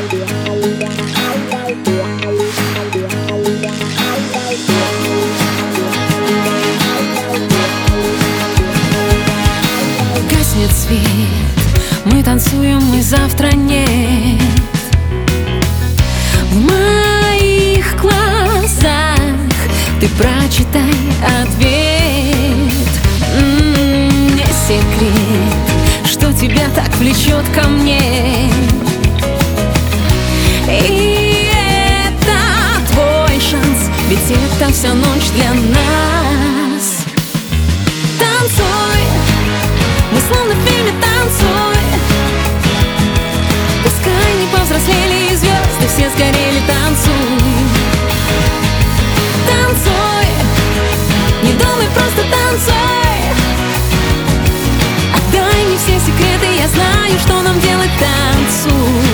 Гаснет свет, мы танцуем, и завтра нет. В моих глазах ты прочитай ответ. Не секрет, что тебя так влечет ко мне. И это твой шанс, ведь это вся ночь для нас. Танцуй, мы словно в фильме, танцуй. Пускай не повзрослели и звезды все сгорели, танцуй. Танцуй, не думай, просто танцуй. Отдай мне все секреты, я знаю, что нам делать, танцуй.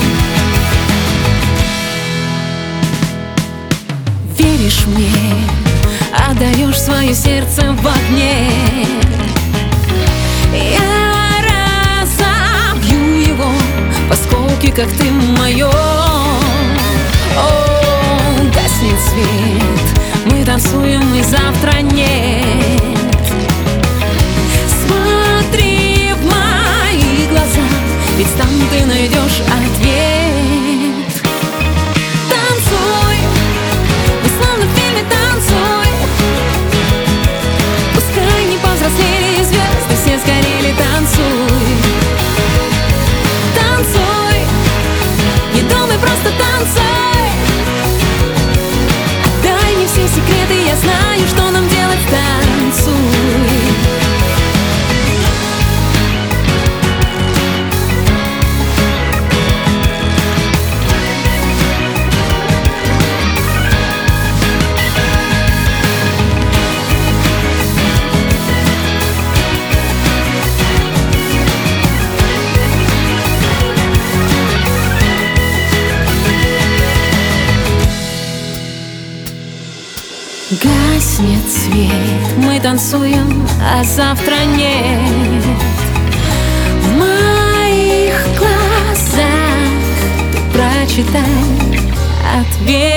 Веришь мне, отдаешь свое сердце в огне. Я разобью его в осколки, как ты мое. О, гаснет свет, мы танцуем, и завтра нет. Смотри в мои глаза, ведь там ты найдешь ответ. Танцуй, мы словно в фильме, танцуй. Пускай не повзрослели звезды, все сгорели, танцуй. Танцуй, не думай, просто танцуй. Отдай мне все секреты, я знаю, что нам делать, танцуй. Гаснет свет, мы танцуем, а завтра нет. В моих глазах ты прочитай ответ.